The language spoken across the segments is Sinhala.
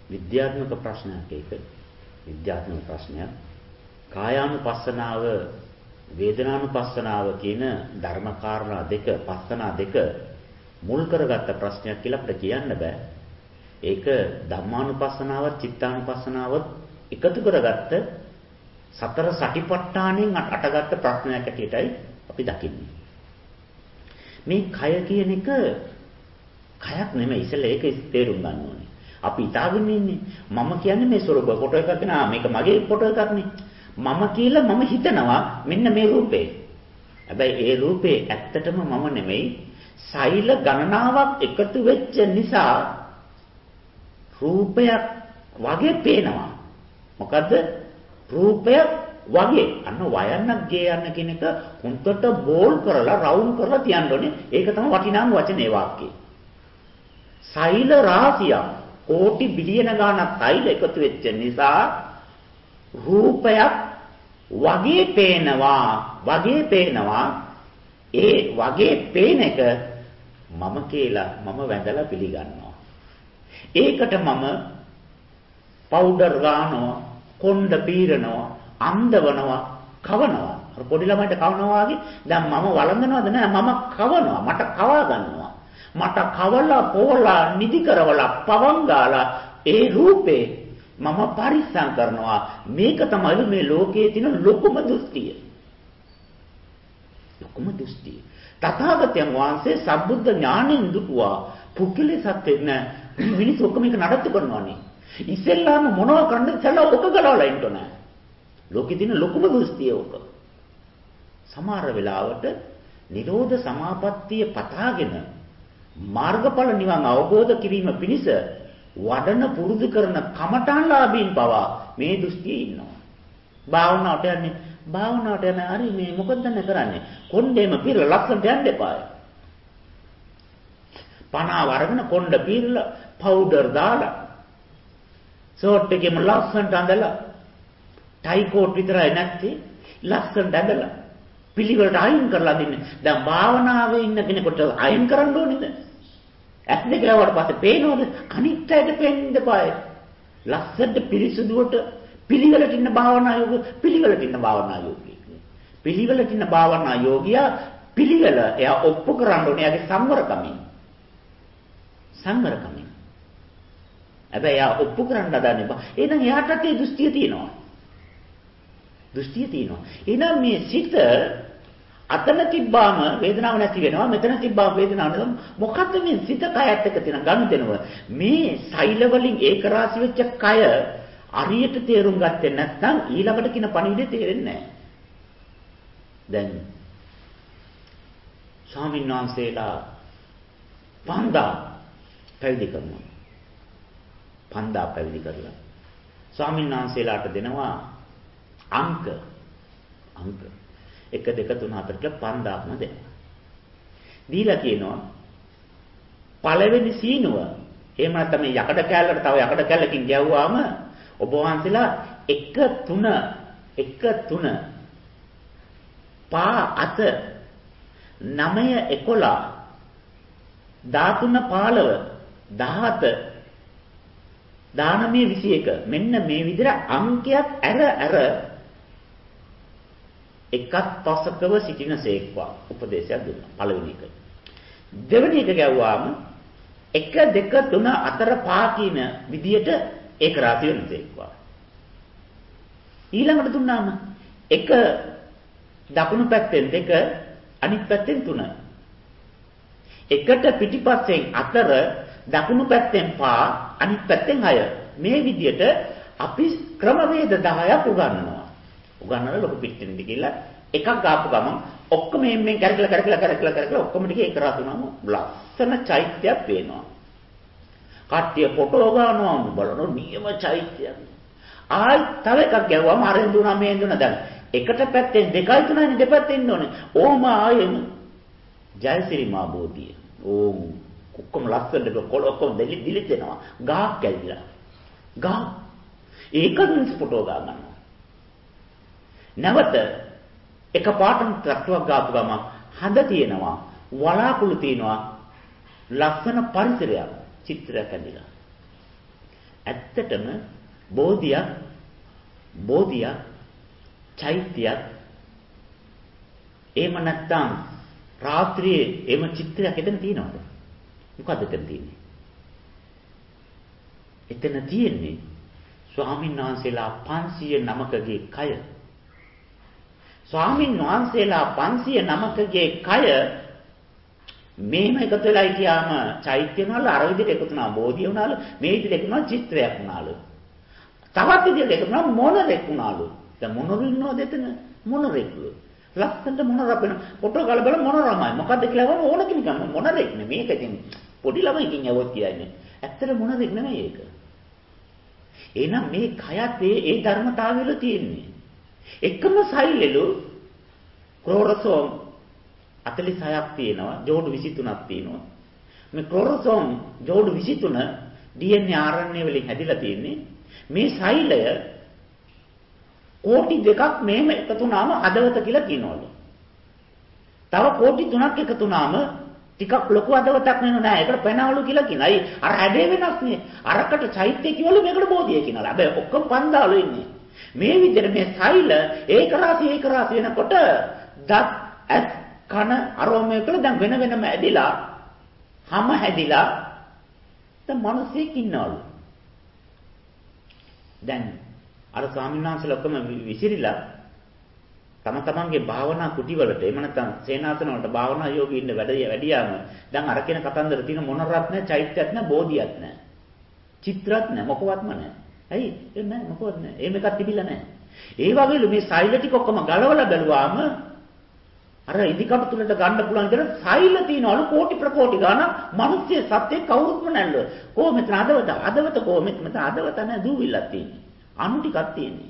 විද්‍යාත්මක ප්‍රශ්නයක් ඒක. විද්‍යාත්මක ප්‍රශ්නයක්. කායානුපස්සනාව, වේදනානුපස්සනාව කියන ධර්ම කාරණා දෙක, පස්සනා දෙක මුල් කරගත්ත ප්‍රශ්නයක් කියලා අපිට කියන්න බෑ. ඒක ධම්මානුපස්සනාවත් චිත්තානුපස්සනාවත් එකතු කරගත්ත සතර සටිපට්ඨානෙන් අටගත්ත ප්‍රශ්නයක් ඇටියටයි අපි දකින්නේ. මේ කය කියන එක කයක් නෙමෙයි. ඉතින් ඒක තේරුම් ගන්න ඕනේ. අපි හිතාගෙන ඉන්නේ මම කියන්නේ මේ ස්වරූප ෆොටෝ එකක් නේ. මේක මගේ ෆොටෝ එකක් නේ. මම කියලා මම හිතනවා මෙන්න මේ රූපේ. හැබැයි ඒ රූපේ ඇත්තටම මම නෙමෙයි. සෛල ගණනාවක් එකතු වෙච්ච නිසා රූපයක් වගේ පේනවා. මොකද්ද? රූපයක් වගේ. අන්න වයන්නක් ගේ යන්න කියන එක හුන්ටට බෝල් කරලා රවුන්ඩ් කරලා තියන්න ඕනේ. ඒක තමයි වටිනාම වචනේ වාක්‍යය. සෛල රාශියක් කෝටි බිලියන ගණන් සෛල එකතු වෙච්ච නිසා රූපයක් වගේ පේනවා. ඒ වගේ පේන එක මම කියලා මම වැඳලා පිළිගන්නවා. ඒකට මම පවුඩර් ගන්නවා, කොණ්ඩ පීරනවා, අන්දවනවා, කවනවා. අර පොඩි ළමයිට කවනවා වගේ දැන් මම වළඳනවද නෑ, මම කවනවා. මට කවා ගන්නවා. මට කවලා පොවලා නිදි කරවලා පවන් ගාලා ඒ රූපේ මම පරිස්සම් කරනවා. මේක තමයි මේ ලෝකයේ තියෙන ලොකුම දෘෂ්ටිය. ලොකුම දෘෂ්ටිය. තථාගතයන් වහන්සේ සම්බුද්ධ ඥාණයෙන් දුටුවා පුද්ගලයේ සත්‍යෙ නෑ. මිනිස්සු ඔක්කොම මේක නඩත්තු කරනවානේ. ඉස්සෙල්ලාම මොනවා කරන්නද? ඉස්සෙල්ලා ඔක ගලවලා ඉන්න ඕන. ලෝකෙ තියෙන ලොකුම දෘෂ්ටිය ඔක. සමහර වෙලාවට නිරෝධ සමාපත්තිය පතාගෙන මාර්ගඵල නිවන් අවබෝධ කිරීම පිණිස වඩන පුරුදු කරන කමඨාන්ලාභීන් පවා මේ දෘෂ්ටියේ ඉන්නවා. භාවනාවට යන හරි මේ මොකද කරන්නේ? කොණ්ඩේම පිරලා ලස්සනට යන්න එපාය. පණාව අරගෙන කොණ්ඩ පිරලා පවුඩර් දාලා ෂෝට් එකේම ලස්සනට අඳලා ටයි කෝට් විතරයි නැත්තේ ලස්සනට ඇඳලා පිළිවෙලට අයින් කරලා දෙන්නේ. දැන් භාවනාවේ ඉන්න කෙනෙකුට අයින් කරන්න ඕනේද? ඇස් දෙක ලවට පස්සේ පේනවද? අනිත් අයට පේන්න දෙපාය. ලස්සනට පිරිසුදුවට පිළිවෙලට ඉන්න භාවනා යෝගී. පිළිවෙලට ඉන්න භාවනා යෝගියා පිළිවෙල එයා ඔප්පු කරන්න ඕනේ එයාගේ සංවරකමින්. හැබැයි එයා ඔප්පු කරන්න හදන්නේ බා. එහෙනම් එයාටත් ඒ දෘෂ්ටිය තියෙනවා. එහෙනම් මේ සිත අතන තිබ්බාම වේදනාවක් නැති වෙනවා. මෙතන තිබ්බාම වේදනාවක් නැති. මොකද්ද මේ සිත කයත් එක්ක තියෙන ගනුදෙනුව? මේ සෛල වලින් ඒක රාශි වෙච්ච කය අරියට තේරුම් ගත්තේ නැත්නම් ඊළඟට කියන පණිවිඩය තේරෙන්නේ නැහැ. දැන් ස්වාමීන් වහන්සේලා පන්දා පැවිදි කරලා ස්වාමීන් වහන්සේලාට දෙනවා අංක 1 2 3 4 කියලා 5000ක්ම දෙනවා. දීලා කියනවා පළවෙනි සීනුව එහෙම නැත්නම් යකඩ කැල්ලකට තව යකඩ කැල්ලකින් ගැව්වාම ඔබ වහන්සේලා 1 3 පා අත 9 11 13 15 17 19 21 මෙන්න මේ විදිහට අංකයක් ඇර එකක් පසකව සිටිනසේක්වා උපදේශයක් දුන්නා පළවෙනි එක. දෙවෙනි එක ගැව්වාම 1 2 3 4 5 කියන විදියට ඒක රාශි වෙනසේක්වා. ඊළඟට දුන්නාම එක දකුණු පැත්තෙන් 2 අනිත් පැත්තෙන් 3. එකට පිටිපස්සෙන් 4 දකුණු පැත්තෙන් 5 අනිත් පැත්තෙන් 6. මේ විදියට අපි ක්‍රමවේද 10ක් උගන්වනවා ලොකු පිටින් දිගිලා එකක් ගාපු ගමන් ඔක්කොම මෙම්මෙන් කරකලා ඔක්කොම ටික එක රතුනම ලස්සන චෛත්‍යයක් පේනවා. කට්ටිය ෆොටෝ ගන්නවා බලන නියම චෛත්‍යයක්. ආයි තව එකක් ගැව්වම අරෙන් දුනා මෙන් දුනා දැන් එකට පැත්තෙන් 2යි 3යි දෙපැත්තෙන් ඉන්න ඕනේ. ඕම ආයෙම ජයසිරි මා බෝධිය. ඕම් ඔක්කොම ලස්සනට කොළ ඔක්කොම දිලිත් වෙනවා. ගාක් කැවිලා. ගා ඒකෙන් ෆොටෝ ගන්නවා. නැවත එක පාටම ට්‍රක්ටුවක් ගාපු ගම හඳ තියෙනවා වලාකුළු තියෙනවා ලස්සන පරිසරයක් චිත්‍රයක් ඇඳිලා ඇත්තටම බෝධියක් චෛත්‍යයක් එහෙම නැත්නම් රාත්‍රියේ එහෙම චිත්‍රයක් එතන තියෙනවද? මොකද්ද එතන තියෙන්නේ? එතන තියෙන්නේ ස්වාමීන් වහන්සේලා 500 නමකගේ කය. ස්වාමීන් වහන්සේලා 500 නමකගේ කය මේම එකතු වෙලා කියාම චෛත්‍ය වල අර විදිහට එකතු වුණා බෝධිය වුණාලු මේ විදිහට එකතු වුණා චිත්‍රයක් වුණාලු. තවත් විදිහට එකතු වුණා මොනරෙක් වුණාලු. දැන් මොනරු ඉන්නවද එතන? මොනරෙක්ලු. ලස්සනට මොනරක් වෙන ෆොටෝ ගාලා බලන මොනරමයි. මොකද්ද කියලා වම ඕන කෙනෙක් මොනරෙක් නෙමෙයි. මේක ඉතින් පොඩි ළමයිකින් යවොත් කියන්නේ. ඇත්තට මොනරෙක් නෙමෙයි ඒක. එහෙනම් මේ කයත් ඒ ධර්මතාවය තියෙන්නේ. එකම සෛලෙලු ක්‍රෝරසෝම් 46ක් තියෙනවා, ජෝඩු 23ක් තියෙනවා. මේ ක්‍රෝරසෝම් ජෝඩු 23 DNA RNA වලින් හැදිලා තියෙන්නේ. මේ සෛලය කෝටි 2ක් මේම එකතු වුණාම හදවත කියලා කියනවලු. තව කෝටි 3ක් එකතු වුණාම ටිකක් ලොකු හදවතක් වෙනව නෑ. ඒකට පැනවලු කියලා කියනයි. අර හැඩේ වෙනස් නේ. අරකට චෛත්‍ය කියවලු මේකට බෝධිය කියනවා. හැබැයි ඔක්කොම 5000 ඉන්නේ. මේ විදිහට මේ සෛල ඒක රාශි වෙනකොට දත් ඇස් කන අරෝමයේ කළ දැන් වෙන වෙනම ඇදිලා හැම හැදිලා දැන් මිනිස්සෙක් ඉන්නවලු. දැන් අර ස්වාමීන් වහන්සේලා ඔක්කොම විසිරිලා තම තමන්ගේ භාවනා කුටිවලට එහෙම නැත්නම් සේනාසන වලට භාවනා යෝගී ඉන්න වැඩියාම දැන් අර කියන කතන්දර තියෙන මොනරත් නැහැ, චෛත්‍යයක් නැහැ, බෝධියක් නැහැ. චිත්‍රත් නැහැ, මොකවත්ම නැහැ. ඇයි? ඒ නැහැ මොකවත් නැහැ. එහෙම එකක් තිබිලා නැහැ. ඒ වගේලු මේ සෛල ටික ඔක්කොම ගලවලා බැලුවාම අර ඉදිකටු තුලට ගන්න පුළුවන් විදිහට සෛල තියනවලු කෝටි ප්‍රකෝටි ගාණක්. මිනිස්සු සත්‍ය කවුරුත්ම නැල්ල. කොහොම මෙතන හදවත කොහොම මෙතන හදවත නැහැ දූවිල්ලක් තියෙන්නේ. අණු ටිකක් තියෙන්නේ.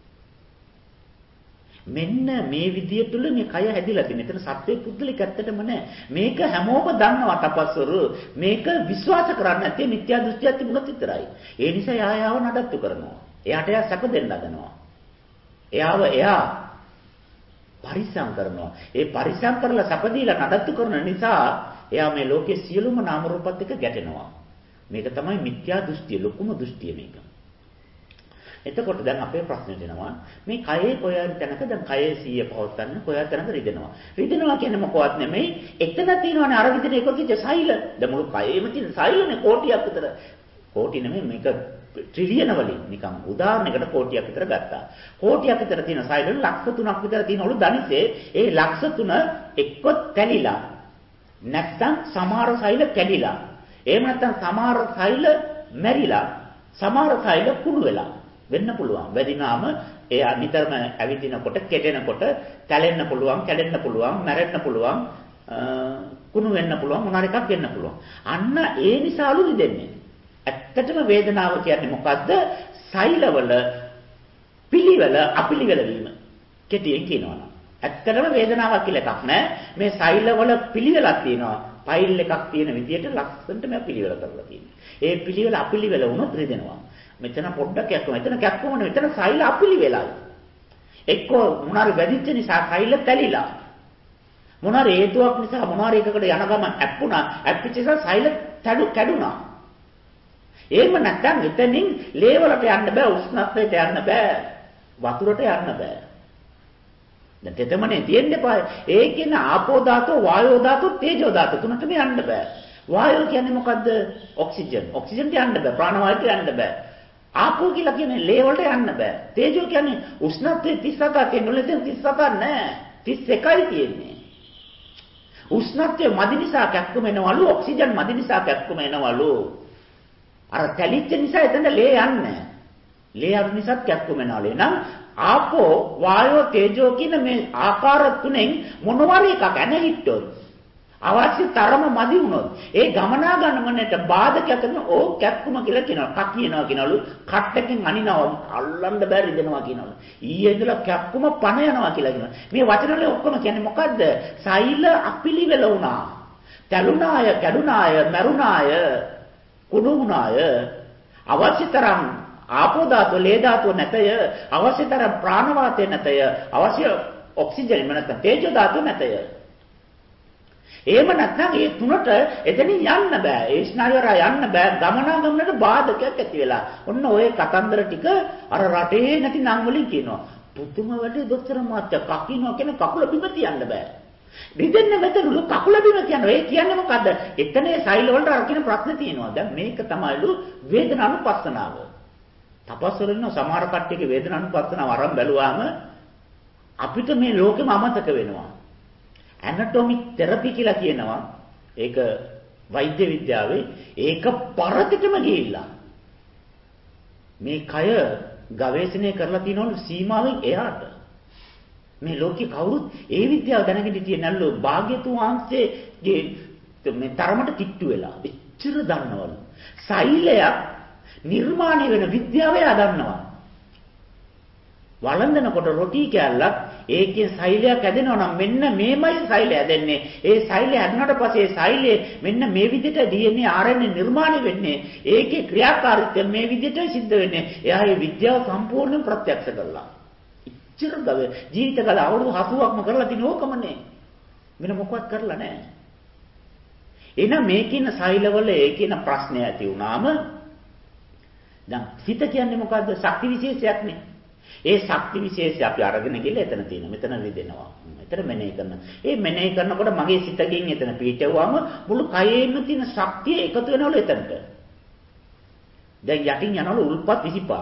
මෙන්න මේ විදිය තුල මේ කය හැදිලා තියෙන. එතන සත්‍ය පුද්ගලික ඇත්තටම නැහැ. මේක හැමෝම දන්නවා තපස්වරු. මේක විශ්වාස කරන්නේ නැත්තේ මිත්‍යා දෘෂ්ටියක් තිබුණත් විතරයි. ඒ නිසා යායාව නඩත්තු කරනවා. එයාට එයා සැප දෙන්න හදනවා. එයා පරිසම් කරනවා. ඒ පරිසම් කරලා සැප දීලා නඩත්තු කරන නිසා එයා මේ ලෝකයේ සියලුම නාම රූපات එක්ක ගැටෙනවා. මේක තමයි මිත්‍යා දෘෂ්ටිය, ලොකුම දෘෂ්ටිය මේක. එතකොට දැන් අපේ ප්‍රශ්නේ දෙනවා මේ කයේ කොයන් තැනක දැන් කයේ 100 පවත්න්න කොයන් තැනක රිදෙනවා. රිදෙනවා කියන්නේ මොකවත් නෙමෙයි. එතන තියෙනවනේ අර විදිහට එකකිට සෛල. දැන් මුළු කයෙම තියෙන සෛලනේ කෝටියක් විතර. කෝටි නෙමෙයි මේක ට්‍රිලියන වලින් නිකන් උදාහරණයකට කෝටියක් විතර ගත්තා. කෝටියක් විතර තියෙන සෛල ලක්ෂ 3ක් විතර තියෙනවලු ධනිසේ. ඒ ලක්ෂ 3 එක්ක තැලිලා. නැත්නම් සමහර සෛල කැඩිලා. එහෙම නැත්නම් සමහර සෛල මැරිලා. සමහර සෛල කුණු වෙලා. වෙන්න පුළුවන්. වැඩිනාම එයා නිතරම ඇවිදිනකොට, කෙටෙනකොට, තැලෙන්න පුළුවන්, කැඩෙන්න පුළුවන්, මැරෙන්න පුළුවන්, කුණු වෙන්න පුළුවන්, මොනාර එකක් වෙන්න පුළුවන්. අන්න ඒ නිසාලු රිදෙන්නේ. ඇත්තටම වේදනාව කියන්නේ මොකද්ද? සෛලවල පිළිවෙල අපිළිවෙල වීම. කෙටියෙන් කියනවා. ඇත්තටම වේදනාවක් කියලා එකක් නැහැ. මේ සෛලවල පිළිවෙලක් තියෙනවා. ෆයිල් එකක් තියෙන විදිහට ලස්සනට මේ පිළිවෙල කරලා තියෙනවා. ඒ පිළිවෙල අපිළිවෙල වුණොත් රිදෙනවා. මෙතන පොඩ්ඩක් යක්කම මෙතන කැක්කම නෙවෙයි මෙතන සෛල අපිලිවෙලයි. එක්කෝ මොනාරි වැඩිච්ච නිසා සෛල තැලිලා. මොනාරි හේතුවක් නිසා මොනාරි එකකට යන ගමන් ඇප්පුණා. ඇප්පිච්ච නිසා සෛල කැඩුනා. එහෙම නැත්නම් එතනින් ලේ වලට යන්න බෑ, උෂ්ණත්වයට යන්න බෑ, වතුරට යන්න බෑ. දැන් තෙතමනේ තියෙන්න එපා. ඒ කියන්නේ ආපෝ ධාතුව, වායෝ ධාතුව, තේජෝ ධාතුව තුනටම යන්න බෑ. වායෝ කියන්නේ මොකද්ද? ඔක්සිජන්. ඔක්සිජන්ට යන්න බෑ. ප්‍රාණවායුවට යන්න බෑ. ආපෝ කියලා කියන්නේ ලේ වලට යන්න බෑ. තේජෝ කියන්නේ උෂ්ණත්වයේ 37ක් තියෙනවා. එතන 37ක් නෑ. 31යි තියෙන්නේ. උෂ්ණත්වයේ මදි නිසා කැක්කුම එනවලු, ඔක්සිජන් මදි නිසා කැක්කුම එනවලු. අර තැලිච්ච නිසා එතන ලේ යන්නේ. ලේ අඩු නිසා කැක්කුම එනවලු. එහෙනම් ආපෝ, වායෝ, තේජෝ කියන මේ ආකාර තුනෙන් මොනවාරි එකක් ඇනහිට්ටොත් අවශ්‍ය තරම මදි වුණොත් ඒ ගමනාගමනයට බාධකයක් කරන ඕ කැක්කුම කියලා කියනවා. කක් කියනවා කියනවලු. කට්ටකින් අනිනවා අල්ලන්න බෑ රිදෙනවා කියනවලු. ඊයේ ඉඳලා කැක්කුම පණ යනවා කියලා කියනවා. මේ වචන වල ඔක්කොම කියන්නේ මොකද්ද? සෛල අපිලිවෙල වුණා. තැළුණාය, කැඩුණාය, මැරුණාය, කුණු වුණාය. අවශ්‍ය තරම් ආපෝ ධාතුව, ලේ ධාතුව නැතය. අවශ්‍ය තරම් ප්‍රාණ වාතය නැතය. අවශ්‍ය ඔක්සිජන් නැත්නම් තේජෝ ධාතුව නැතය. එහෙම නැත්නම් ඒ තුනට එතනින් යන්න බෑ. ඒ ස්නායුවර යන්න බෑ. ගමනාගමනට බාධකයක් ඇති වෙලා. ඔන්න ඔය කතන්දර ටික අර රටේ නැති නම් වලින් කියනවා. පුදුම වැඩේ දොස්තර මහත්තයා කකිනවා කියන කකුල බිම තියන්න බෑ. රිදෙන්න වැටුණු කකුල බිම තියනවා. ඒ කියන්නේ මොකද්ද? එතනේ සෛල වලට අර කියන ප්‍රශ්නේ තියෙනවා. දැන් මේක තමයිලු වේදනානුපස්සනාව. තපස්වලින් සමහර කට්ටියගේ වේදනානුපස්සනාව අරන් බැලුවාම අපිට මේ ලෝකෙම අමතක වෙනවා. ඇනටොමික් තෙරපි කියලා කියනවා. ඒක වෛද්‍ය විද්‍යාවේ ඒක පරදිටම ගිහිල්ලා. මේ කය ගවේෂණය කරලා තියනවලු සීමාවෙන් එහාට. මේ ලෝකේ කවුරුත් ඒ විද්‍යාව දැනගෙන හිටියේ නැල්ලු භාග්‍යතුන් වහන්සේගේ මේ තරමට කිට්ටු වෙලා. එච්චර දන්නවලු. සෛලයක් නිර්මාණය වෙන විද්‍යාව එයා දන්නවා. වළඳනකොට රොටි කෑල්ලක් ඒකේ සෛලයක් හැදෙනවා නම් මෙන්න මේමයි සෛලය හැදෙන්නේ. ඒ සෛලය හැදුනට පස්සේ සෛලයේ මෙන්න මේ විදිහට DNA RNA නිර්මාණය වෙන්නේ. ඒකේ ක්‍රියාකාරීත්වය මේ විදිහට සිද්ධ වෙන්නේ. එයා මේ විද්‍යාව සම්පූර්ණයෙන් ප්‍රත්‍යක්ෂ කළා. ඉච්චර ගව ජීවිත කාල අවුරුදු 80ක්ම කරලා තින ඕකමනේ. වෙන මොකවත් කරලා නැහැ. එහෙනම් මේ කියන සෛලවල ඒ කියන ප්‍රශ්නය ඇති වුණාම දැන් හිත කියන්නේ මොකද්ද? ශක්ති විශේෂයක්නේ. ඒ ශක්ති විශේෂය අපි අරගෙන ගිහලා එතන තියෙනවා. මෙතන රිදෙනවා. මෙතන මෙනෙහි කරනවා. ඒ මෙනෙහි කරනකොට මගේ සිතකින් එතන පිටවුවාම මුළු කයෙම තියෙන ශක්තිය එකතු වෙනවලු එතනට. දැන් යටින් යනවලු උල්පත් 25.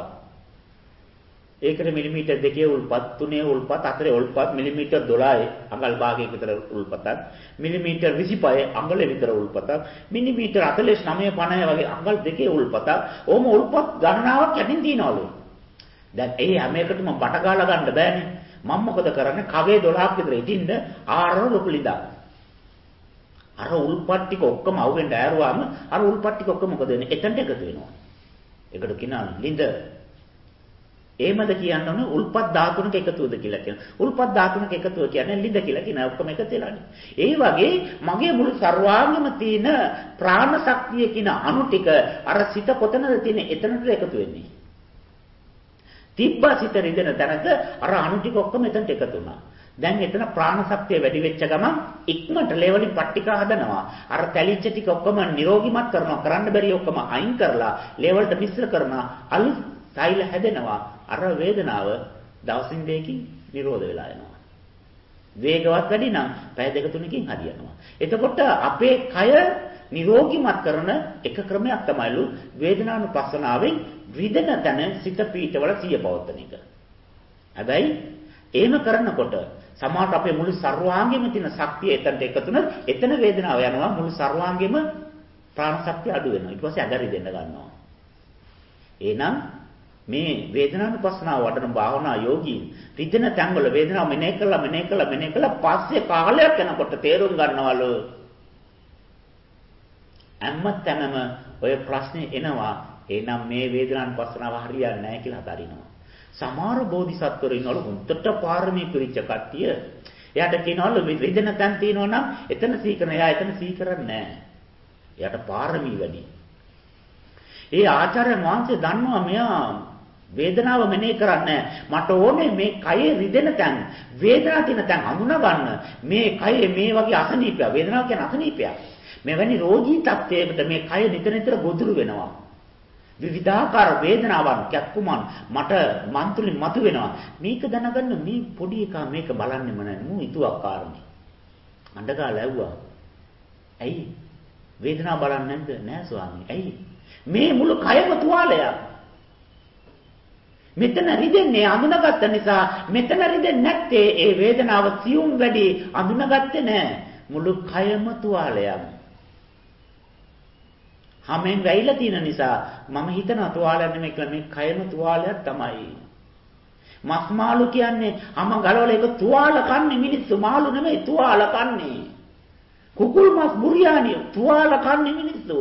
ඒකට මිලිමීටර් 2 උල්පත් 3 උල්පත් 4 උල්පත් මිලිමීටර් 12 අඟල් භාගයක විතර උල්පතක් මිලිමීටර් 25 අඟල විතර උල්පතක් මිලිමීටර් 49 50 වගේ අඟල් 2 උල්පතක් ඕම උල්පත් ගණනාවක් යටින් තියනවලු. දැන් ඒ හැම එකටම බට ගාලා ගන්න බෑනේ. මම මොකද කරන්නේ? කවේ 12ක් විතර ඉදින්න ආර ලොකුලිදා. අර උල්පත් ටික ඔක්කොම අවුෙන් ඈරුවාම අර උල්පත් ටික ඔක්කොම මොකද වෙන්නේ? එතනට එකතු වෙනවා. ඒකට කියනවා ලිඳ. එහෙමද කියන්නෝනේ උල්පත් ධාතුනක එකතුවද කියලා කියනවා. උල්පත් ධාතුනක එකතුව කියන්නේ ලිඳ කියලා කියනවා. ඔක්කොම එකතු වෙලානේ. ඒ වගේ මගේ මුළු සර්වාංගෙම තියෙන ප්‍රාණ ශක්තිය කියන අණු ටික අර සිත කොතනද තියෙන්නේ? එතනට එකතු වෙන්නේ. තිබ්බා සිත රිදෙන තැනක අර අණු ටික ඔක්කොම එතනට එකතු වුණා. දැන් එතන ප්‍රාණ ශක්තිය වැඩි වෙච්ච ගමන් ඉක්මනට ලේවලින් පට්ටිකා හදනවා. අර තැලිච්ච ටික ඔක්කොම නිරෝගිමත් කරනවා. කරන්න බැරි ඔක්කොම අයින් කරලා ලේවලට මිශ්‍ර කරනවා. අලුත් සෛල හැදෙනවා. අර වේදනාව දවසින් දෙකකින් නිරෝධ වෙලා යනවා. වේගවත් වැඩි නම් පැය දෙක තුනකින් හරියනවා. එතකොට අපේ කය නිරෝගිමත් කරන එක ක්‍රමයක් තමයිලු වේදනානුපස්සනාවෙන් රිදෙන තැන සිත පීඨවල සිය පවත්තන එක. හැබැයි එහෙම කරනකොට සමහරට අපේ මුළු සර්වාංගෙම තියෙන ශක්තිය එතනට එකතුන එතන වේදනාව යනවා මුළු සර්වාංගෙම ප්‍රාණ ශක්තිය අඩු වෙනවා. ඊට පස්සේ අගරි දෙන්න ගන්නවා. එහෙනම් මේ වේදනානුපස්සනාව වඩන භාවනා යෝගී රිදෙන තැන්වල වේදනාව මෙනෙහි කළා පස්සේ කාලයක් යනකොට තේරුම් ගන්නවලු හැමතැනම ඔය ප්‍රශ්නේ එනවා. එහෙනම් මේ වේදනානුපස්සනාව හරියන්නේ නැහැ කියලා හදරිනවා. සමහර බෝධිසත්වරු ඉන්නවලු හුත්තට පාරමී පිරිච්ච කට්ටිය. එයාට කියනවලු රිදෙන තැන් තියෙනවා නම් එතන සීකරන. එයා එතන සීකරන්නේ නැහැ. එයාට පාරමී වැඩි. ඒ ආචාර්යයන් වහන්සේ දන්නවා මෙයා වේදනාව මෙනෙහි කරන්නේ මට ඕනේ මේ කයේ රිදෙන තැන් වේදනාව තියෙන තැන් හඳුනා ගන්න. මේ කයේ මේ වගේ අසනීපය වේදනාව කියන අසනීපයක්. මෙවැනි රෝගී තත්ත්වයකට මේ කය නිතර ගොදුරු වෙනවා. විවිධාකාර වේදනාවන් කැක්කුමන් මට මන්තුලින් මතුවෙනවා. මේක දැනගන්න මේ පොඩි එකා මේක බලන්නෙම නැහැ. මූ හිතුවක්කාරනේ. අඬගාලා ඇව්වා. ඇයි? වේදනාව බලන්නේ නැද්ද? නෑ ස්වාමී. ඇයි? මේ මුළු කයම තුවාලයක්. මෙතන රිදෙන්නේ අඳුනගත්ත නිසා මෙතන රිදෙන්නේ නැත්තේ ඒ වේදනාව සියුම් වැඩි අඳුනගත්තේ නෑ. මුළු කයම තුවාලයක්. හැමෙන් වැයිලා තියෙන නිසා මම හිතනවා තුවාලයක් නෙමෙයි කියලා මේ කයම තුවාලයක් තමයි. මස් මාළු කියන්නේ හැම ගලවල එක තුවාල කන්නේ මිනිස්සු මාළු නෙමෙයි තුවාල කන්නේ. කුකුල් මස් බුරියානි තුවාල කන්නේ මිනිස්සු.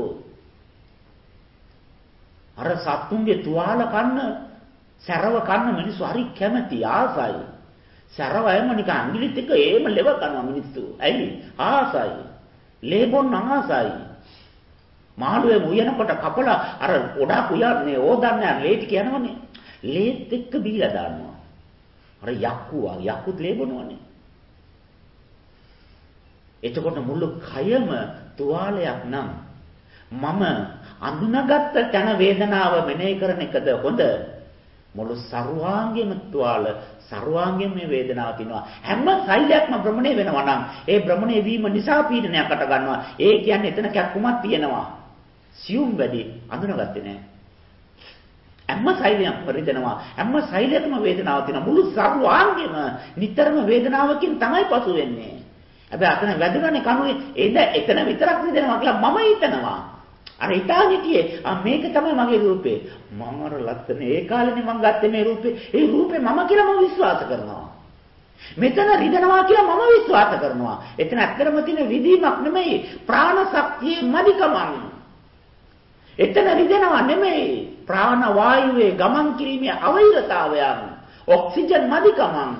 අර සත්තුන්ගේ තුවාල කන්න සැරව කන්න මිනිස්සු හරි කැමති ආසයි. සැරවයම නිකන් අඟිලිත් එක ඒම ලෙව කරනවා මිනිස්සු. ඇයි? ආසයි. ලේබොන් ආසයි. මාළුවේ මුයනකොට කපලා අර ගොඩාක් උයන්නේ ඕදන්නේ ලේටි කියනවනේ. ලේත් එක්ක බීලා දානවා. අර යක්කුත් ලේබොනවනේ. එතකොට මුළු කයම තුවාලයක් නම් මම අඳුනගත්ත තන වේදනාව මෙනෙහි කරන එකද හොඳ? මුළු සර්වාංගෙම තුවාල සර්වාංගෙම මේ වේදනාව තිනවා. හැම සෛලයක්ම භ්‍රමණය වෙනවා නම් ඒ භ්‍රමණය වීම නිසා පීඩනයකට ගන්නවා. ඒ කියන්නේ එතන කැක්කුමක් තියෙනවා. සියුම් වැඩි අඳුනගත්තේ නැහැ. හැම සෛලයක්ම රිදෙනවා. හැම සෛලයකම වේදනාවක් තියෙනවා. මුළු සර්වාංගෙම නිතරම වේදනාවකින් තමයි පසු වෙන්නේ. හැබැයි අතන වැදුනනේ කණුවේ එතන විතරක් රිදෙනවා කියලා මම හිතනවා. අර ඉතාලි හිටියේ මේක තමයි මගේ රූපේ. මම අර ලස්සන ඒ කාලේනේ මම ගත්තේ මේ රූපේ. ඒ රූපේ මම කියලා මම විශ්වාස කරනවා. මෙතන රිදෙනවා කියලා මම විශ්වාස කරනවා. එතන ඇත්තටම තියෙන විදීමක් නෙමෙයි ප්‍රාණ ශක්තියේ මදිකමක්. එතන රිදෙනවා නෙමෙයි ප්‍රාණ වායුවේ ගමන් කිරීමේ අවෛරතාවයන්. ඔක්සිජන් මදිකමක්.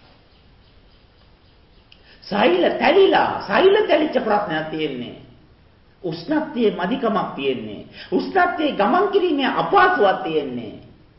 සෛල තැලිච්ච ප්‍රශ්නයක් තියෙන්නේ. උෂ්ණත්වයේ මදිකමක් තියෙන්නේ. උෂ්ණත්වයේ ගමන් කිරීමේ අපහසුතාවක් තියෙන්නේ.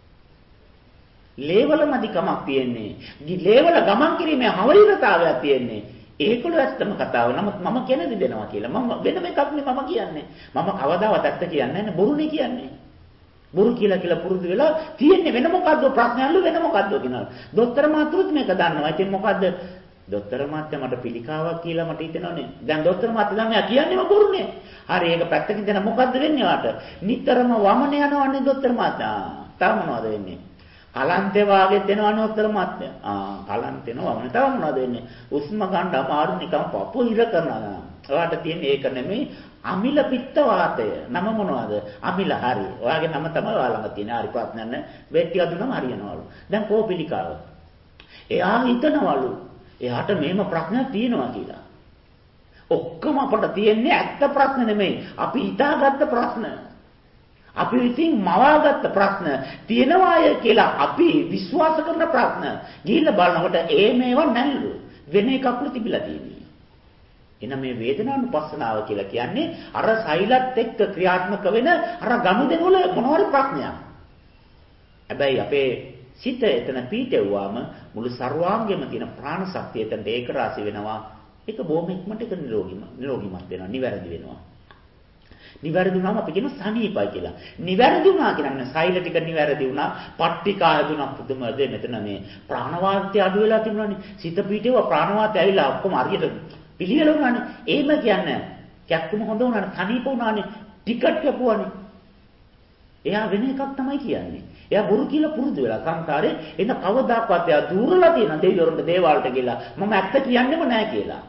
ලේවල මදිකමක් තියෙන්නේ. ලේවල ගමන් කිරීමේ අවෛරතාවයක් තියෙන්නේ. ඒකල ඇත්තම කතාව. නමුත් මම කෙනෙක් දෙනවා කියලා. මම වෙනම එකක් නේ මම කියන්නේ. මම කවදාවත් ඇත්ත කියන්නේ නැහැ. බොරුනේ කියන්නේ. බොරු කියලා පුරුදු වෙලා තියෙන්නේ වෙන මොකද්ද ප්‍රශ්නයල්ලු වෙන මොකද්ද කියනවා. දොස්තර මාත්‍රුත් මේක දන්නවා. ඉතින් මොකද්ද? දොස්තර මාත්‍යා මට පිළිකාවක් කියලා මට හිතෙනවනේ. දැන් දොස්තර මාත්‍යා නම් එයා කියන්නේම බොරුනේ. හරි ඒක පැත්තකින් දෙන මොකද්ද වෙන්නේ වාට? නිතරම වමන යනවන්නේ දොස්තර මාත්‍යා. තව මොනවද වෙන්නේ? කලන්තේ වාගේ දෙනවනේ දොස්තර මාත්‍යා. කලන්තේන වමන තව මොනවද වෙන්නේ? උස්ම ගන්න අමාරු නිකන් පපුව ඉර කරනවා. ඔයාට තියෙන්නේ ඒක නෙමෙයි අමිල පිත්ත වාතය. නම මොනවද? අමිල හරි. ඔයාගේ නම තමයි ඔයා ළඟ තියෙන. හරි ප්‍රශ්න නැහැ. බෙහෙත් ටික දුන්නම හරියනවලු. දැන් කෝපිලිකාව. එයා හිතනවලු එයාට මේම ප්‍රශ්නයක් තියෙනවා කියලා. ඔක්කොම අපට තියෙන්නේ ඇත්ත ප්‍රශ්න නෙමෙයි. අපි හිතාගත්ත ප්‍රශ්න. අපි විසින් මවාගත්ත ප්‍රශ්න තියෙනවාය කියලා අපි විශ්වාස කරන ප්‍රශ්න. ගිහිල්ලා බලනකොට මේව නැල්ලු. වෙන එකක්ලු තිබිලා තියෙන්නේ. එන මේ වේදනානුපස්සනාව කියලා කියන්නේ අර සෛලත් එක්ක ක්‍රියාත්මක වෙන අර ගනුදෙනු වල මොනවාරි ප්‍රශ්නයක්. හැබැයි අපේ සිත එතන පීටෙව්වාම මුළු සර්වාංගෙම තියෙන ප්‍රාණ ශක්තිය එතනට ඒක රාශි වෙනවා. ඒක බොහොම ඉක්මනට ඒක නිරෝගීමත් වෙනවා. නිවැරදි වෙනවා. නිවැරදි වුණාම අපි කියන සනීපයි කියලා. නිවැරදි වුණා කියන්නේ සෛල ටික නිවැරදි වුණා. පට්ටිකා හැදුණා පුදුමද මෙතන මේ ප්‍රාණවාතය අඩු වෙලා තිබුණානේ. සිත පීටෙවුවා ප්‍රාණවාතය ඇවිල්ලා ඔක්කොම හරියට පිළිවෙල වුණානේ. එහෙම කියන්නේ කැක්කුම හොඳ වුණානේ. සනීප වුණානේ. ටිකට් කැපුවානේ. එයා වෙන එකක් තමයි කියන්නේ. එයා බොරු කියලා පුරුදු වෙලා සංසාරේ එන කවදාකවත් එයා දුරලා තියෙන දෙවිවරුන්ට දේවාලට ගිහලා මම ඇත්ත කියන්නෙම නැහැ කියලා.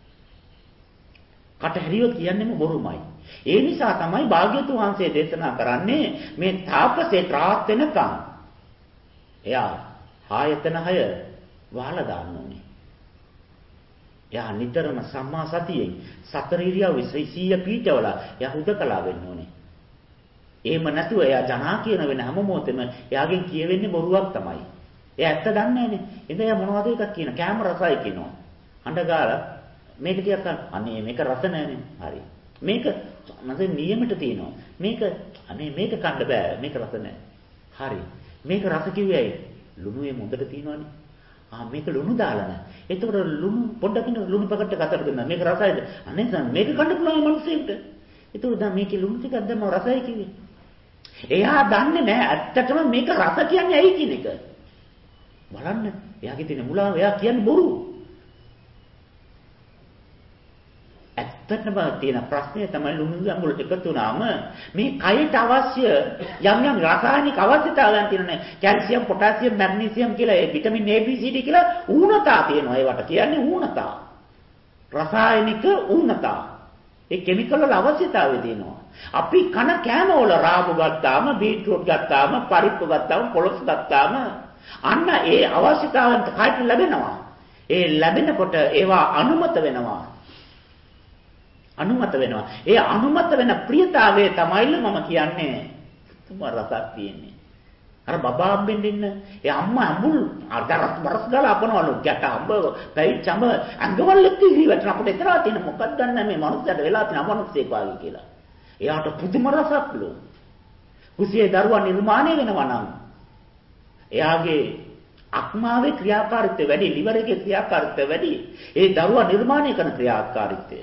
කට හැරියෝ කියන්නෙම බොරුමයි. ඒ නිසා තමයි භාග්‍යතුන් වහන්සේ දේශනා කරන්නේ මේ තාපසේ ත්‍රාත් වෙනකම් එයා ආයතන 6 වහලා දාන්න ඕනේ. එයා නිතරම සම්මා සතියෙන් සතර ඉරියව්වේ 100 පීඨවල එයා හුදකලා වෙන්න ඕනේ. එහෙම නැතුව එයා ජනා කියන වෙන හැම මොහොතෙම එයාගෙන් කියවෙන්නේ බොරුවක් තමයි. එයා ඇත්ත දන්නේ නැහනේ. එඳ එයා මොනවද එකක් කියන කැම රසයි කියනවා. හඬ ගාලා මේක ටිකක් අනේ මේක රස නැහැනේ. හරි. මේක නැත්නම් නියමයට තියෙනවා. මේක අනේ මේක කන්න බෑ. මේක රස නැහැ. හරි. මේක රස කිව්වේ ඇයි? ලුණුවේ මුදට තියෙනවනේ. මේක ලුණු දාලා නැහැ. එතකොට ලුණු පොඩ්ඩකින් ලුණු පැකට් එක අතට දෙන්න. මේක රසයිද? අනේ මේක කන්න පුළුවන් මිනිස්සුන්ට. එතකොට දැන් මේකේ ලුණු ටිකක් දැම්ම රසයි කිව්වේ. එයා දන්නේ නැහැ ඇත්තටම මේක රස කියන්නේ ඇයි කියන එක. බලන්න එයාගේ තියෙන මුලාව එයා කියන්නේ බොරු. ඇත්තටම තියෙන ප්‍රශ්නේ තමයි ලුණු ගැඹුරු එකතු වුණාම මේ කයට අවශ්‍ය යම් යම් රසායනික අවශ්‍යතාවයන් තියෙනනේ. කැල්සියම්, පොටෑසියම්, මැග්නීසියම් කියලා ඒ vitamin A, B, C, D කියලා ඌනතා තියෙනවා. ඒවට කියන්නේ ඌනතා. රසායනික ඌනතා. ඒ කිමිකල් වල අවශ්‍යතාවය තියෙනවා. අපි කන කෑම වල රාබු ගත්තාම, බීට්‍රූට් ගත්තාම, පරිප්පු ගත්තාම, පොළොස් ගත්තාම අන්න ඒ අවශ්‍යතාවයන් කයට ලැබෙනවා. ඒ ලැබෙනකොට ඒවා අනුමත වෙනවා. ඒ අනුමත වෙන ප්‍රියතාවයේ තමයිලු මම කියන්නේ. තුම රසක් තියෙන්නේ. අර බබා අම්බෙන් දෙන්න ඒ අම්මා අඹුල් අරදරස් බරස් ගාලා අපනවලු ගැට අඹ පැවිච්ච අඹ අඟවල් එක්ක ඉහිවටන අපිට එතරම් තියෙන මොකක්ද දන්නේ මේ මනුස්සයාට වෙලා තියෙන අමනුස්සයෙක් වාගේ කියලා. එයාට පුදුම රසක්ලු. කුසියේ දරුවා නිර්මාණය වෙනවා නම් එයාගේ අක්මාවේ ක්‍රියාකාරීත්වය වැඩි, liver එකේ ක්‍රියාකාරීත්වය වැඩි. ඒ දරුවා නිර්මාණය කරන ක්‍රියාකාරීත්වය.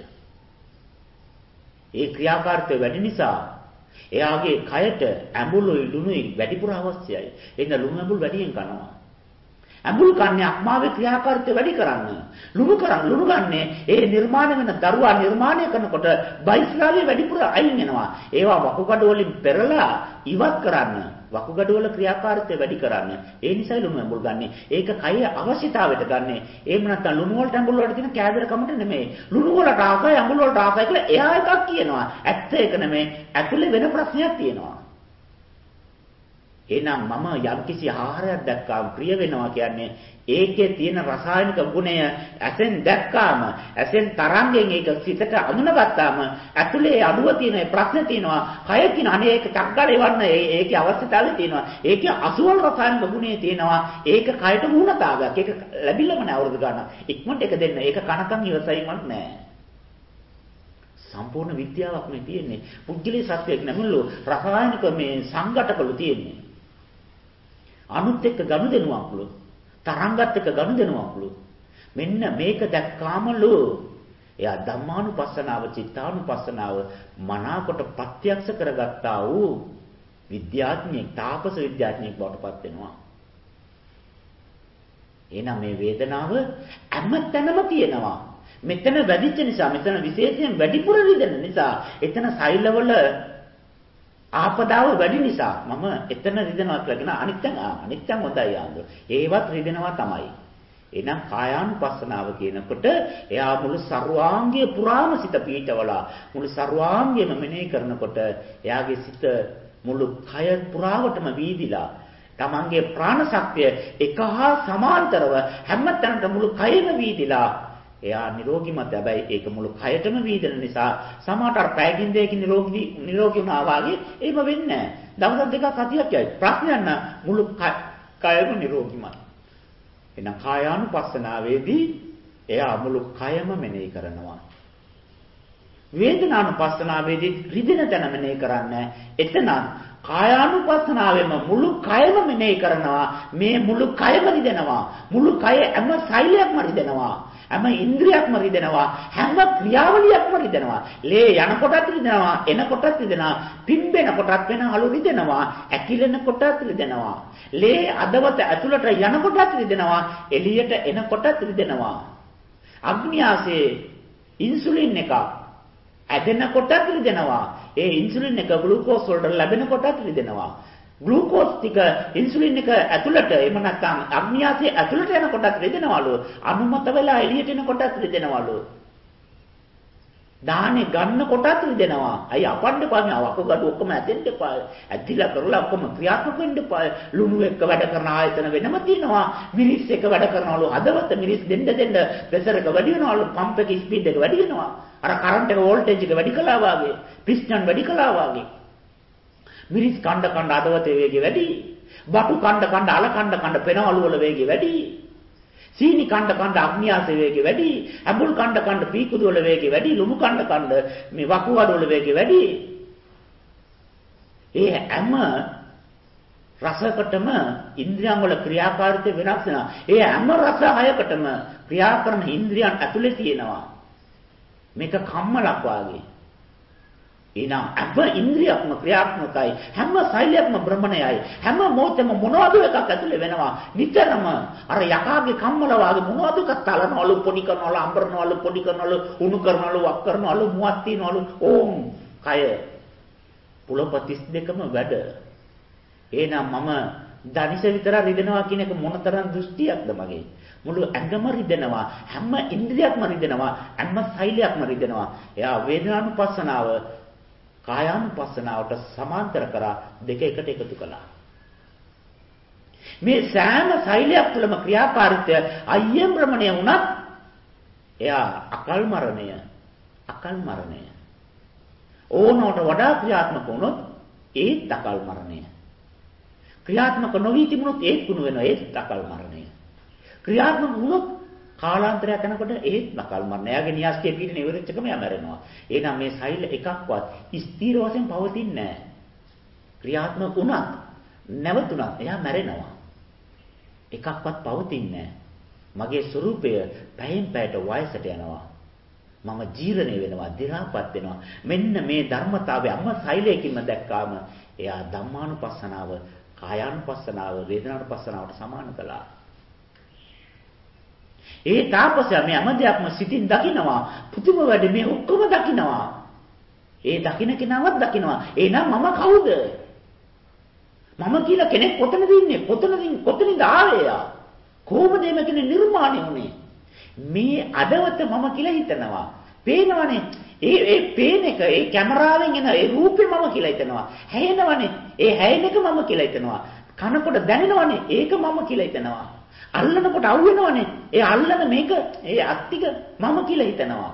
ඒ ක්‍රියාකාරීත්වය වැඩි නිසා එයාගේ කයට ඇඹුලුයි ලුණුයි වැඩිපුර අවශ්‍යයි. එන්න ලුණු ඇඹුල් වැඩියෙන් කනවා. ඇඹුල් කන්නේ අක්මාවේ ක්‍රියාකාරීත්වය වැඩි කරන්න. ලුණු ගන්නේ ඒ නිර්මාණය වෙන දරුවා නිර්මාණය කරනකොට බයිස්ලාවේ වැඩිපුර අයින් වෙනවා. ඒවා වකුගඩු වලින් පෙරලා ඉවත් කරන්න. වකුගඩු වල ක්‍රියාකාරීත්වය වැඩි කරන්න. ඒ නිසා ලුණු ඇඹුල් ගන්න. ඒක කයේ අවශ්‍යතාවයට ගන්න. එහෙම නැත්නම් ලුණු වලට ඇඹුල් වලට තියෙන කෑදර කමට නෙමෙයි. ලුණු වලට ආසයි ඇඹුල් වලට ආසයි කියලා එයා එකක් කියනවා. ඇත්ත ඒක නෙමෙයි. ඇතුලේ වෙන ප්‍රශ්නයක් තියෙනවා. එහෙනම් මම යම්කිසි ආහාරයක් දැක්කාම ප්‍රිය වෙනවා කියන්නේ ඒකේ තියෙන රසායනික ගුණය ඇසෙන් දැක්කාම ඇසෙන් තරංගෙන් ඒක සිතට අඳුනගත්තාම ඇතුලේ අඩුව තියෙන ප්‍රශ්න තියෙනවා කය කියන අනේ ඒක චක්කල එවන්න ඒකේ අවශ්‍යතාවය තියෙනවා ඒකේ අසුවල් රසායනික ගුණය තියෙනවා ඒක කයට වුණතාවයක් ඒක ලැබිලම නෑ අවුරුදු ගන්න ඉක්මනට ඒක දෙන්න ඒක කනකම් ඉවසයිමත් නෑ සම්පූර්ණ විද්‍යාවක් මේ තියෙන්නේ පුද්ගලී සත්‍යයක් නෙමෙලු රසායනික මේ සංඝටකලු තියෙන්නේ අනුත් එක්ක ගනුදෙනුවක්ලු තරංගත් එක්ක ගනුදෙනුවක්ලු මෙන්න මේක දැක්කාමලු එයා ධම්මානුපස්සනාව චිත්තානුපස්සනාව මනාකොට ප්‍රත්‍යක්ෂ කරගත්තා වූ විද්‍යාඥයෙක් තාපස විද්‍යාඥයෙක් බවට පත් වෙනවා එහෙනම් මේ වේදනාව හැමතැනම තියෙනවා මෙතන වැඩිච්ච නිසා මෙතන විශේෂයෙන් වැඩිපුර රිදෙන නිසා එතන සෛලවල ආපදාව වැඩි නිසා මම එතන රිදෙනවා කියලා අනිත්‍යං හොඳයි ආන්දෝ. ඒවත් රිදෙනවා තමයි. එහෙනම් කායානුපස්සනාව කියනකොට එයා මුළු සර්වාංගයේ පුරාම සිත පීඨවලා මුළු සර්වාංගයම මෙනෙහි කරනකොට එයාගේ සිත මුළු කය පුරාවටම වීදිලා තමන්ගේ ප්‍රාණ ශක්තිය එකහා සමාන්තරව හැමතැනට මුළු කයම වීදිලා එයා නිරෝගීමත් හැබැයි ඒක මුළු කයටම වීදෙන නිසා සමහරට පැයකින් දෙකකින් නිරෝගී වුණා වාගේ එහෙම වෙන්නේ නැහැ. දවස් දෙකක් හතියක් යයි. ප්‍රශ්නයක් නෑ මුළු කයම නිරෝගීමයි. එහෙනම් කායානුපස්සනාවේදී එයා මුළු කයම මෙනෙහි කරනවා. වේදනානුපස්සනාවේදී රිදෙන තැන මෙනෙහි කරන්නේ. එතන කායානුපස්සනාවෙම මුළු කයම මෙනෙහි කරනවා. මේ මුළු කයම රිදෙනවා. මුළු කය හැම සෛලයක්ම රිදෙනවා. හැම ඉන්ද්‍රියක්ම රිදෙනවා හැම ක්‍රියාවලියක්ම රිදෙනවා ලේ යන කොටත් රිදෙනවා එන කොටත් රිදෙනවා පිම්බෙන කොටත් වෙනහලු රිදෙනවා ඇකිලෙන කොටත් රිදෙනවා ලේ අදවත ඇතුළට යන කොටත් රිදෙනවා එළියට එන කොටත් රිදෙනවා අග්න්‍යාසයේ ඉන්සුලින් එක ඇදෙන කොටත් රිදෙනවා ඒ ඉන්සුලින් එක ග්ලූකෝස් වලට ලැබෙන කොටත් රිදෙනවා ග්ලූකෝස් ටික ඉන්සුලින් එක ඇතුළට එහෙම නැත්නම් අග්න්‍යාසයේ ඇතුළට යන කොටත් රිදෙනවලු අනුමත වෙලා එළියට එන කොටත් රිදෙනවලු දාහනේ ගන්න කොටත් රිදෙනවා අය අපන්න පාන්නේ වකුගඩු ඔක්කොම ඇදෙන්න එපා ඇදිලා කරලා ඔක්කොම ක්‍රියාත්මක වෙන්න එපා ලුණු එක්ක වැඩ කරන ආයතන වෙනම තියෙනවා මිරිස් එක වැඩ කරනවලු හදවත මිරිස් දෙන්න ප්‍රෙෂර් එක වැඩි වෙනවලු පම්ප් එකේ ස්පීඩ් එක වැඩි වෙනවා අර කරන්ට් එක වෝල්ටේජ් එක වැඩි කළා වාගේ පිස්ටන් වැඩි කළා වාගේ මිරිස් කණ්ඩ අදවතේ වේගය වැඩි. බටු කණ්ඩ අල කණ්ඩ පෙනවලු වල වේගය වැඩි. සීනි කණ්ඩ අග්න්‍යාසයේ වේගය වැඩි. ඇඹුල් කණ්ඩ පීකුදු වල වේගය වැඩි. ලුණු කණ්ඩ මේ වකුගඩු වල වේගය වැඩි. ඒ හැම රසකටම ඉන්ද්‍රියන් වල ක්‍රියාකාරීත්වය වෙනස් වෙනවා. ඒ හැම රස හයකටම ක්‍රියා කරන ඉන්ද්‍රියන් ඇතුලේ තියෙනවා. මේක කම්මලක් වාගේ. එහෙනම් අප ඉන්ද්‍රියක්ම ක්‍රියාත්මකයි හැම සෛලයක්ම භ්‍රමණයයි හැම මොහොතෙම මොනවද එකක් ඇතුලේ වෙනවා නිතරම අර යකාගේ කම්මල වාගේ මොනවද එකක් තලනවලු පොඩි කරනවලු අඹරනවලු පොඩි කරනවලු උණු කරනවලු වක් කරනවලු මුවක් තියනවලු ඕම් කය පුලප 32ම වැඩ එහෙනම් මම දනිස විතර රිදෙනවා කියන එක මොනතරම් දෘෂ්ටියක්ද මගේ මුළු ඇඟම රිදෙනවා හැම ඉන්ද්‍රියක්ම රිදෙනවා හැම සෛලයක්ම රිදෙනවා එයා වේදනානුපස්සනාව කායානුපස්සනාවට සමාන්තර කරා දෙක එකට එකතු කළා. මේ සෑම සෛලයක් තුළම ක්‍රියාකාරීත්වය අයියෙන් භ්‍රමණය වුණත් එයා අකල් මරණය. ඕනෝට වඩා ක්‍රියාත්මක වුණොත් ඒත් අකල් මරණය. ක්‍රියාත්මක නොවී තිබුණොත් ඒත් කුණු වෙනවා ඒත් අකල් මරණය. ක්‍රියාත්මක වුණොත් කාලාන්තරයක් යනකොට ඒත් අකල් මරණය. එයාගේ න්‍යාස්තිය පිටින් ඉවරෙච්චකම එයා මැරෙනවා. එහෙනම් මේ සෛල එකක්වත් ස්ථීර වශයෙන් පවතින්නේ නැහැ. ක්‍රියාත්මක වුණත් නැවතුණත් එයා මැරෙනවා. එකක්වත් පවතින්නේ නැහැ. මගේ ස්වરૂපය පැයෙන් පැයට වයසට යනවා. මම ජීර්ණය වෙනවා, දි รา පත් වෙනවා. මෙන්න මේ ධර්මතාවය අම්ම සෛලයකින්ම දැක්කාම එයා ධම්මානුපස්සනාව, කායානුපස්සනාව, වේදනානුපස්සනාවට සමාන කළා. ඒ තාපසයා මේ හැම දෙයක්ම සිතින් දකිනවා. පුදුම වැඩි මේ ඔක්කොම දකිනවා. ඒ දකින්න කෙනාවත් දකිනවා. එහෙනම් මම කවුද? මම කියලා කෙනෙක් කොතනද ඉන්නේ? කොතනින්ද ආවේ? කොහොමද මේ කෙනෙක් නිර්මාණය වුනේ? මේ අදවත මම කියලා හිතනවා. පේනවනේ. ඒ පේන එක, ඒ කැමරාවෙන් එන ඒ රූපේ මම කියලා හිතනවා. හැයෙනවනේ. ඒ හැයෙන එක මම කියලා හිතනවා. කනකොට දැනෙනවනේ. ඒක මම කියලා හිතනවා. අල්ලනකොට අහුවෙනවනේ. ඒ අල්ලන මේක, ඒ අත්තික මම කියලා හිතනවා.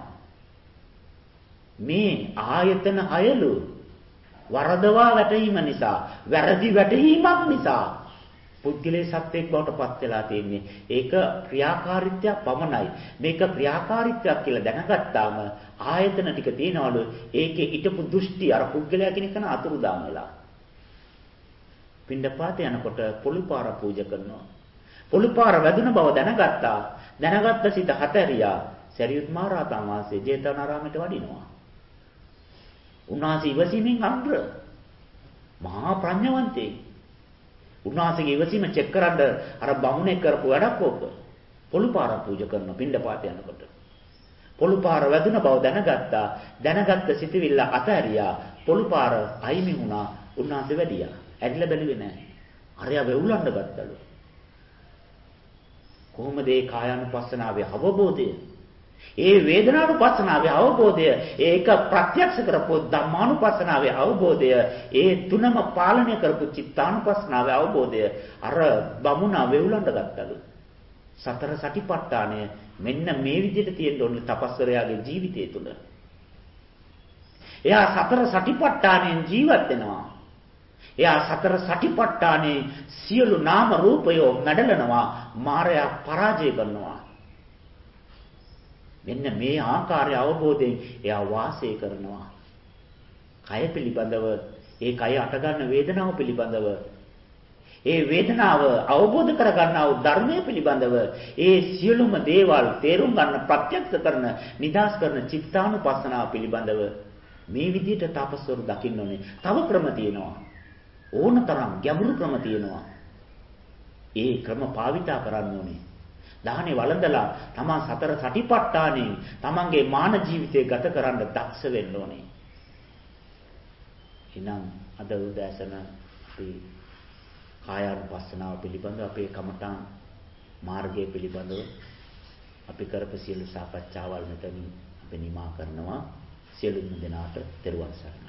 මේ ආයතන හයලු වරදවා වැටීම නිසා, වැරදි වැටීමක් නිසා පුද්ගලයේ සත්‍යයක් බවට පත් වෙලා තියෙන්නේ. ඒක ක්‍රියාකාරීත්වයක් පමණයි. මේක ක්‍රියාකාරීත්වයක් කියලා දැනගත්තාම ආයතන ටික තියනවලු. ඒකේ ඊටපු දෘෂ්ටි අර පුද්ගලයා කෙනෙක් කරන අතුරුදාම වෙලා. පින්ඩපාත යනකොට පොළුපාර පූජා කරනවා. පොළුපාර වැදුන බව දැනගත්තා. දැනගත්ත සිත හතරියා. සරියුත් මහ රහතන් වහන්සේ ජේතවනාරාමයට වඩිනවා. උන්වහන්සේ ඉවසීමෙන් අග්‍ර මහා ප්‍රඥාවන්තයෙක්. උන්වහන්සේගේ ඉවසීම චෙක් කරන්න අර බමුණේ කරපු වැඩක් ඕක. පොළුපාර පූජා කරන පින්ඩපාත යනකොට. පොළුපාර වැදුන බව දැනගත්තා. දැනගත්ත සිතවිල්ල අතහැරියා. පොළුපාර අයිමි වුණා. උන්වහන්සේ වැඩියා. ඇරිලා බැලුවේ නැහැ. අරයා වෙවුලන්න ගත්තලු. කොහොමද මේ කායානුපස්සනාවේ අවබෝධය? ඒ වේදනානුපස්සනාවේ අවබෝධය, ඒක ප්‍රත්‍යක්ෂ කරපු ධම්මානුපස්සනාවේ අවබෝධය, ඒ තුනම පාලනය කරපු චිත්තානුපස්සනාවේ අවබෝධය අර බමුණා වෙවුලන්න ගත්තලු. සතර සටිපට්ඨානය මෙන්න මේ විදිහට තියෙන්න ඕනේ තපස්වරයාගේ ජීවිතය තුළ. එයා සතර සටිපට්ඨානයෙන් ජීවත් වෙනවා. එයා සතර සටිපට්ඨානේ සියලු නාම රූපය මැඩලනවා, මායя පරාජය කරනවා. මෙන්න මේ ආකාරය අවබෝධයෙන් එයා වාසය කරනවා. කය පිළිබඳව, ඒ කය අටගන්න වේදනාව පිළිබඳව, ඒ වේදනාව අවබෝධ කරගන්නා වූ ධර්මයේ පිළිබඳව, ඒ සියලුම දේවල් තේරුම් ගන්න, ප්‍රත්‍යක්ෂ කරන, නිදාස් කරන චිත්තානුපස්සනාව පිළිබඳව මේ විදිහට තපස්වරු දකින්න ඕනේ. තව ක්‍රම තියෙනවා. ඕනතරම් ගැඹුරු ක්‍රම තියෙනවා. ඒ ක්‍රම භාවිතා කරන්න ඕනේ. දහනේ වළඳලා තමන් සතර සටිපට්ඨානෙන් තමන්ගේ මාන ජීවිතය ගත කරන්න දක්ෂ වෙන්න ඕනේ. එහෙනම් අද උදෑසන අපි කායානුපස්සනාව පිළිබඳව, අපේ කමඨාන් මාර්ගය පිළිබඳව අපි කරපු සියලු සාකච්ඡාවල් මෙතනින් අපි නිමා කරනවා. සියලුම දෙනාට තෙරුවන් සරණයි.